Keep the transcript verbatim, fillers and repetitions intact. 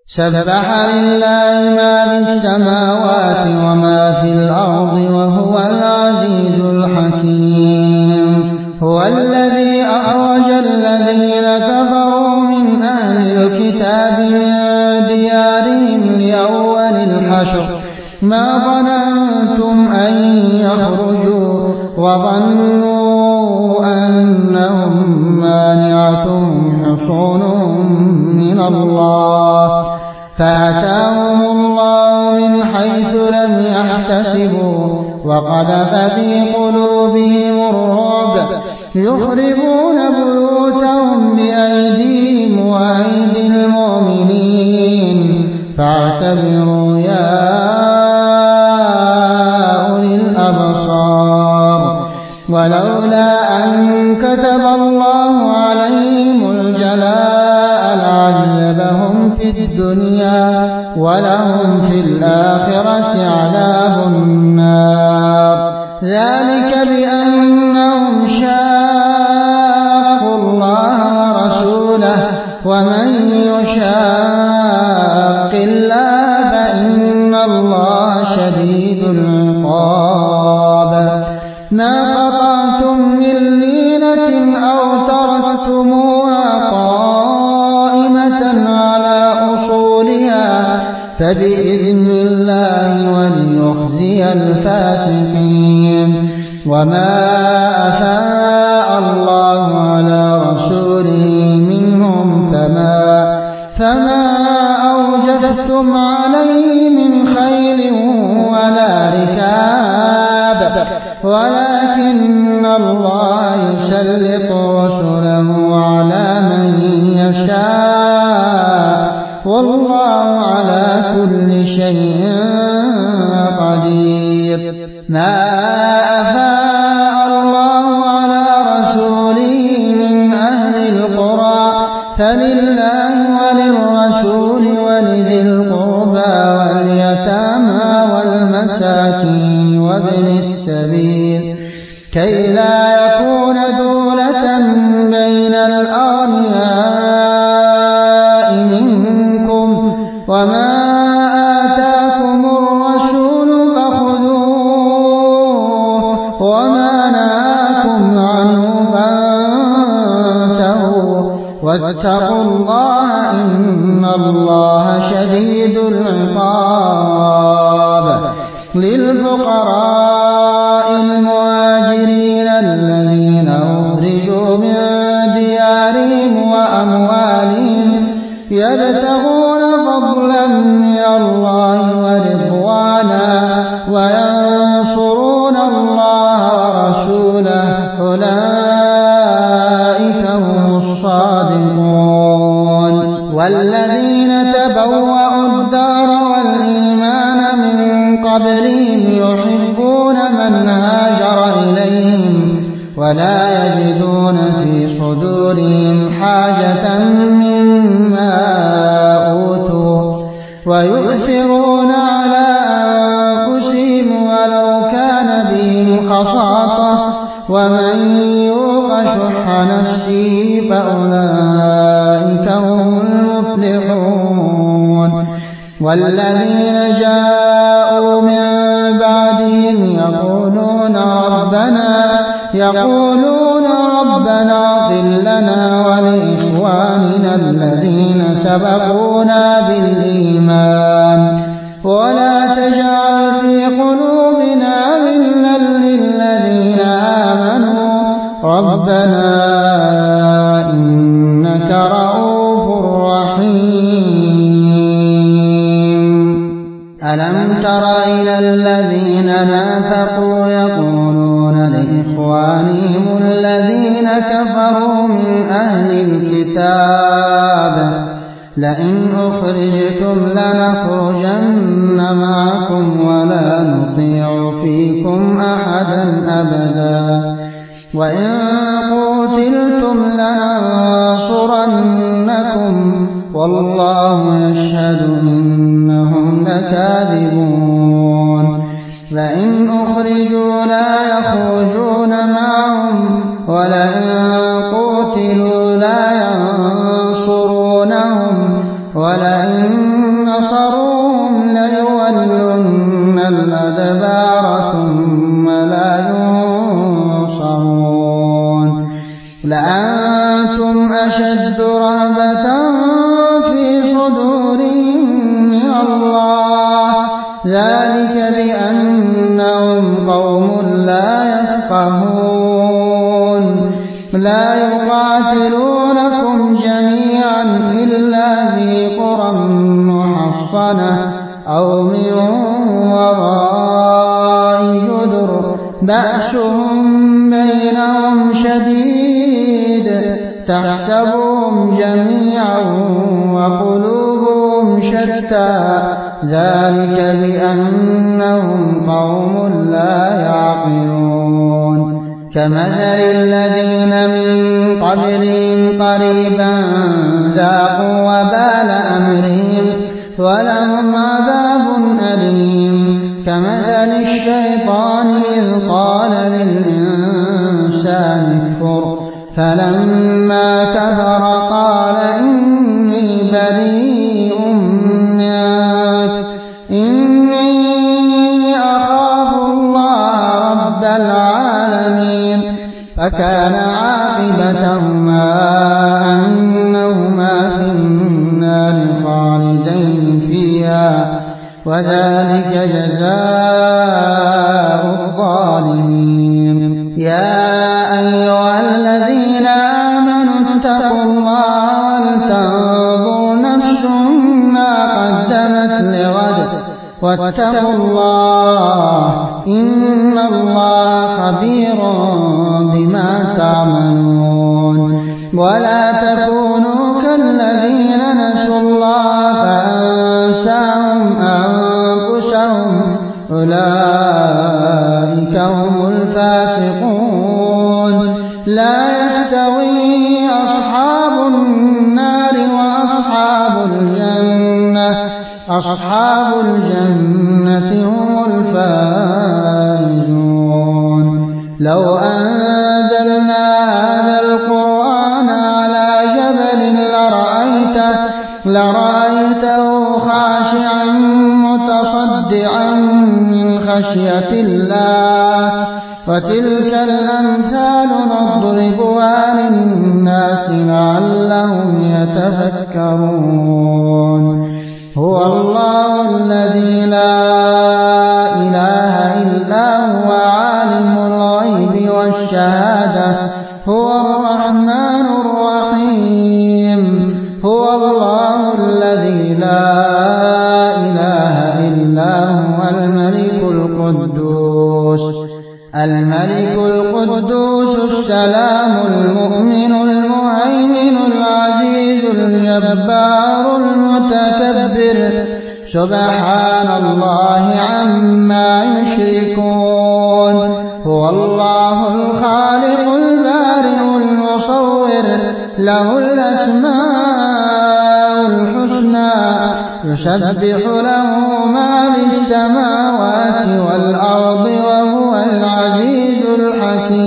سبح لله ما في السماوات وما في الأرض وهو العزيز الحكيم. هو الذي أخرج الذين كفروا من أهل الكتاب من ديارهم لأول الحشر ما ظننتم أن يخرجوا وظنوا أنهم مانعتهم حصونهم من الله فأتاهم الله من حيث لم يحتسبوا وقذف في قلوبهم الرعب يخربون بيوتهم بأيديهم وأيدي المؤمنين فاعتبروا يا أولي الأبصار. ولولا أن كتب الله عليهم الجلاء لعذبهم في الدنيا ولهم في الآخرة عذاب النار ذلك بأنهم شاقوا الله ورسوله ومن يشاق الله فإن الله شديد العقاب. ما قطعتم من لينة أو تركتموها قائمة على أصولها فبإذن الله وليخزي الفاسقين. وما أفاء الله على رسوله منهم فما, فما أوجفتم عليه من خيل ولا ركاب ولكن الله يسلط رسله على من يشاء والله على كل شيء قدير. ما أفاء الله على رسوله من أهل القرى فلله وللرسول ولذي القربى واليتامى والمساكين وابن السبيل كي لا يكون دولة بين الأغنياء منكم وما آتاكم الرسول فخذوه وما نهاكم عنه فانتهوا واتقوا الله إن الله شديد العقاب. للفقراء المهاجرين الذين أخرجوا من ديارهم وأموالهم يبتغون فضلا من الله ورضوانا وينصرون الله ورسوله أولئك هم الصادقون. والذين تبوأوا الدار والإيمان من قبلهم يحبون من هاجر إليهم ولا يجدون في صدورهم حاجة مما أوتوا ويؤثرون على أنفسهم ولو كان بهم خصاصة ومن يوق شح نفسه فأولئك هم المفلحون. والذين جاءوا من بعدهم يقولون ربنا يقولون ربنا اغفر لنا ولإخواننا الذين سبقونا بالإيمان ولا تجعل في قلوبنا غلا للذين آمنوا ربنا إنك رؤوف رحيم. ألم تر إلى الذين نافقوا يقولون لإخوانهم الذين كفروا من أهل الكتاب لئن أخرجتم لنخرجن معكم ولا نطيع فيكم أحدا أبدا وإن قتلتم لننصرنكم والله يشهد إنهم لكاذبون. لئن أخرجوا لا يخرجون معهم ولئن قتلوا لا ينصرونهم ولئن ولئن نصروهم ليولن الأدبار ثم لا ينصرون لأنتم أشد رهبة في صدورهم من الله ذلك بأنهم قوم لا يفقهون لا يقاتلونكم جميعا إلا في قرى محصنة أو من وراء جدر بأسهم بينهم شديد تحسبهم جميعا وقلوبهم شتى ذلك بأنهم قوم لا يعقلون كمثل الذين من قبلهم قريبا ذاقوا وبال أمرهم ولهم عذاب أليم كمثل الشيطان إذ قال للإنسان اكفر فلما كفر قال إني بريء منك إني أخاف الله رب العالمين فكان عاقبتهما أنهما في النار خالدين فيها وذلك جزاء الظالمين يا أيها الذين آمنوا اتقوا الله ولتنظر نفس ما قدمت لغد واتقوا الله إن الله خبير بما تعملون ولا تكونوا كالذين نسوا الله فأنساهم أنفسهم أولئك هم الفاسقون لا يستوي أصحاب النار وأصحاب الجنة أصحاب الجنة هم الفائزون لو أنزلنا هذا القرآن على جبل لرأيته, لرأيته خاشعا متصدعا من خشية الله وتلك الأمثال نضربها للناس لعلهم يتفكرون هو الله الذي لا إله إلا هو عالم الغيب والشهادة هو الرحمن الرحيم هو الله الذي لا إله إلا هو الملك القدوس الملك القدوس السلام المؤمن المهيمن العزيز الجبار المتكبر سبحان الله عما يشركون هو الله الخالق البارئ المصور له الأسماء الحسنى يسبح له ما في السماوات والأرض وهو العزيز الحكيم